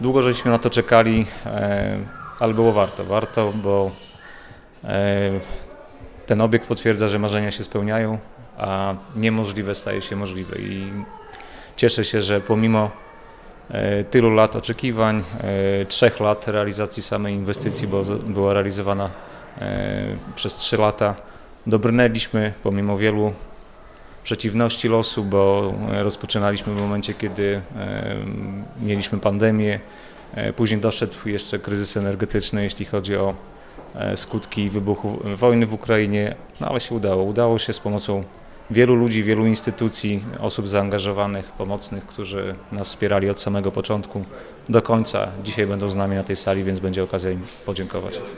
Długo żeśmy na to czekali, ale było warto. Warto, bo ten obiekt potwierdza, że marzenia się spełniają, a niemożliwe staje się możliwe. I cieszę się, że pomimo tylu lat oczekiwań, 3 lat realizacji samej inwestycji, bo była realizowana przez 3 lata, dobrnęliśmy pomimo wielu przeciwności losu, bo rozpoczynaliśmy w momencie, kiedy mieliśmy pandemię. Później doszedł jeszcze kryzys energetyczny, jeśli chodzi o skutki wybuchu wojny w Ukrainie, no ale się udało. Udało się z pomocą wielu ludzi, wielu instytucji, osób zaangażowanych, pomocnych, którzy nas wspierali od samego początku do końca. Dzisiaj będą z nami na tej sali, więc będzie okazja im podziękować.